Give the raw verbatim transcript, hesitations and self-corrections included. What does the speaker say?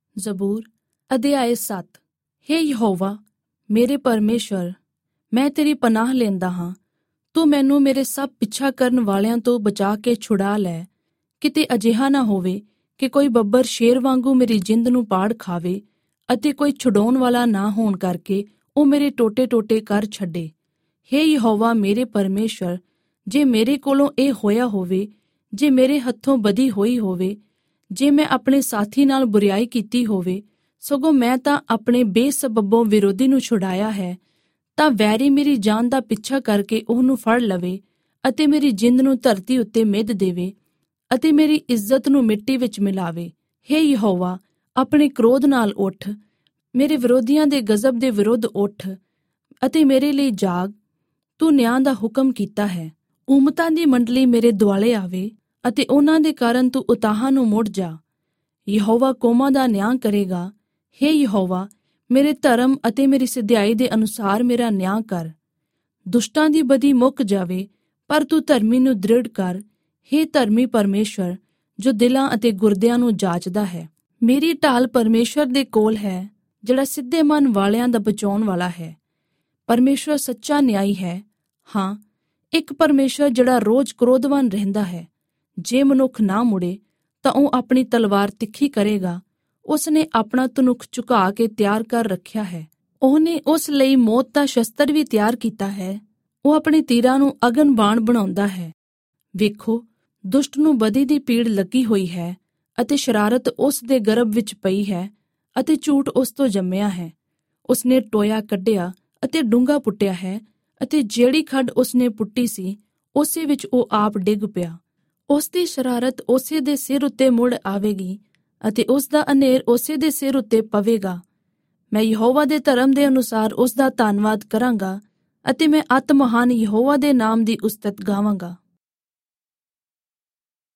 ਜ਼ਬੂਰ ਅਧਿਆਇ ਸੱਤ। ਹੇ ਯਹੋਵਾ ਮੇਰੇ ਪਰਮੇਸ਼ਵਰ, ਮੈਂ ਤੇਰੀ ਪਨਾਹ ਲੈਂਦਾ ਹਾਂ। ਤੂੰ ਮੈਨੂੰ ਮੇਰੇ ਸਭ ਪਿੱਛਾ ਕਰਨ ਵਾਲਿਆਂ ਤੋਂ ਬਚਾ ਕੇ ਛੁਡਾ ਲੈ। ਕਿਤੇ ਅਜਿਹਾ ਨਾ ਹੋਵੇ ਕਿ ਕੋਈ ਬੱਬਰ ਸ਼ੇਰ ਵਾਂਗੂ ਮੇਰੀ ਜਿੰਦ ਨੂੰ ਪਾੜ ਖਾਵੇ ਅਤੇ ਕੋਈ ਛੁਡਾਉਣ ਵਾਲਾ ਨਾ ਹੋਣ ਕਰਕੇ ਉਹ ਮੇਰੇ ਟੋਟੇ ਟੋਟੇ ਕਰ ਛੱਡੇ। ਹੇ ਯਹੋਵਾ ਮੇਰੇ ਪਰਮੇਸ਼ਵਰ, ਜੇ ਮੇਰੇ ਕੋਲੋਂ ਇਹ ਹੋਇਆ ਹੋਵੇ, ਜੇ ਮੇਰੇ ਹੱਥੋਂ ਬਦੀ ਹੋਈ ਹੋਵੇ, ਜੇ ਮੈਂ ਆਪਣੇ ਸਾਥੀ ਨਾਲ ਬੁਰਿਆਈ ਕੀਤੀ ਹੋਵੇ, ਸਗੋਂ ਮੈਂ ਤਾਂ ਆਪਣੇ ਬੇਸਬਬੋਂ ਵਿਰੋਧੀ ਨੂੰ ਛੁਡਾਇਆ ਹੈ, ਤਾਂ ਵੈਰੀ ਮੇਰੀ ਜਾਨ ਦਾ ਪਿੱਛਾ ਕਰਕੇ ਉਹਨੂੰ ਫੜ ਲਵੇ ਅਤੇ ਮੇਰੀ ਜਿੰਦ ਨੂੰ ਧਰਤੀ ਉੱਤੇ ਮਿਧ ਦੇਵੇ ਅਤੇ ਮੇਰੀ ਇੱਜ਼ਤ ਨੂੰ ਮਿੱਟੀ ਵਿੱਚ ਮਿਲਾਵੇ। ਹੇ ਯਹੋਵਾ, ਆਪਣੇ ਕ੍ਰੋਧ ਨਾਲ ਉੱਠ, ਮੇਰੇ ਵਿਰੋਧੀਆਂ ਦੇ ਗਜ਼ਬ ਦੇ ਵਿਰੁੱਧ ਉੱਠ ਅਤੇ ਮੇਰੇ ਲਈ ਜਾਗ। ਤੂੰ ਨਿਆਂ ਦਾ ਹੁਕਮ ਕੀਤਾ ਹੈ। ਉਮਤਾਂ ਦੀ ਮੰਡਲੀ ਮੇਰੇ ਦੁਆਲੇ ਆਵੇ ਅਤੇ ਉਹਨਾਂ ਦੇ ਕਾਰਨ ਤੂੰ ਉਤਾਹਾਂ ਨੂੰ ਮੁੜ ਜਾ। ਯਹੋਵਾ ਕੌਮਾਂ ਦਾ ਨਿਆਂ ਕਰੇਗਾ। ਹੇ ਯਹੋਵਾ, ਮੇਰੇ ਧਰਮ ਅਤੇ ਮੇਰੀ ਸਿਧਿਆਈ ਦੇ ਅਨੁਸਾਰ ਮੇਰਾ ਨਿਆਂ ਕਰ। ਦੁਸ਼ਟਾਂ ਦੀ ਬਦੀ ਮੁੱਕ ਜਾਵੇ, ਪਰ ਤੂੰ ਧਰਮੀ ਨੂੰ ਦ੍ਰਿੜ ਕਰ। ਹੇ ਧਰਮੀ ਪਰਮੇਸ਼ਵਰ, ਜੋ ਦਿਲਾਂ ਅਤੇ ਗੁਰਦਿਆਂ ਨੂੰ ਜਾਚਦਾ ਹੈ। ਮੇਰੀ ਢਾਲ ਪਰਮੇਸ਼ਵਰ ਦੇ ਕੋਲ ਹੈ, ਜਿਹੜਾ ਸਿੱਧੇ ਮਨ ਵਾਲਿਆਂ ਦਾ ਬਚਾਉਣ ਵਾਲਾ ਹੈ। ਪਰਮੇਸ਼ਵਰ ਸੱਚਾ ਨਿਆਈ ਹੈ। ਹਾਂ, ਇੱਕ ਪਰਮੇਸ਼ਵਰ ਜਿਹੜਾ ਰੋਜ਼ ਕ੍ਰੋਧਵਾਨ ਰਹਿੰਦਾ ਹੈ। ਜੇ ਮਨੁੱਖ ਨਾ ਮੁੜੇ ਤਾਂ ਉਹ ਆਪਣੀ ਤਲਵਾਰ ਤਿੱਖੀ ਕਰੇਗਾ। ਉਸ ਨੇ ਆਪਣਾ ਧਨੁੱਖ ਝੁਕਾ ਕੇ ਤਿਆਰ ਕਰ ਰੱਖਿਆ ਹੈ। ਉਹਨੇ ਉਸ ਲਈ ਮੌਤ ਦਾ ਸ਼ਸਤਰ ਵੀ ਤਿਆਰ ਕੀਤਾ ਹੈ। ਉਹ ਆਪਣੇ ਤੀਰਾਂ ਨੂੰ ਅਗਨ ਬਾਣ ਬਣਾਉਂਦਾ ਹੈ। ਵੇਖੋ, ਦੁਸ਼ਟ ਨੂੰ ਬਦੀ ਦੀ ਪੀੜ ਲੱਗੀ ਹੋਈ ਹੈ ਅਤੇ ਸ਼ਰਾਰਤ ਉਸ ਦੇ ਗਰਭ ਵਿੱਚ ਪਈ ਹੈ ਅਤੇ ਝੂਠ ਉਸ ਤੋਂ ਜੰਮਿਆ ਹੈ। ਉਸਨੇ ਟੋਇਆ ਕੱਢਿਆ ਅਤੇ ਡੂੰਘਾ ਪੁੱਟਿਆ ਹੈ ਅਤੇ ਜਿਹੜੀ ਖੱਡ ਉਸਨੇ ਪੁੱਟੀ ਸੀ, ਉਸੇ ਵਿੱਚ ਉਹ ਆਪ ਡਿੱਗ ਪਿਆ। ਉਸ ਦੀ ਸ਼ਰਾਰਤ ਉਸੇ ਦੇ ਸਿਰ ਉੱਤੇ ਮੁੜ ਆਵੇਗੀ ਅਤੇ ਉਸ ਦਾ ਹਨੇਰ ਉਸੇ ਦੇ ਸਿਰ ਉੱਤੇ ਪਵੇਗਾ। ਮੈਂ ਯਹੋਵਾ ਦੇ ਧਰਮ ਦੇ ਅਨੁਸਾਰ ਉਸ ਦਾ ਧੰਨਵਾਦ ਕਰਾਂਗਾ ਅਤੇ ਮੈਂ ਅਤ ਮਹਾਨ ਯਹੋਵਾ ਦੇ ਨਾਮ ਦੀ ਉਸਤਤ ਗਾਵਾਂਗਾ।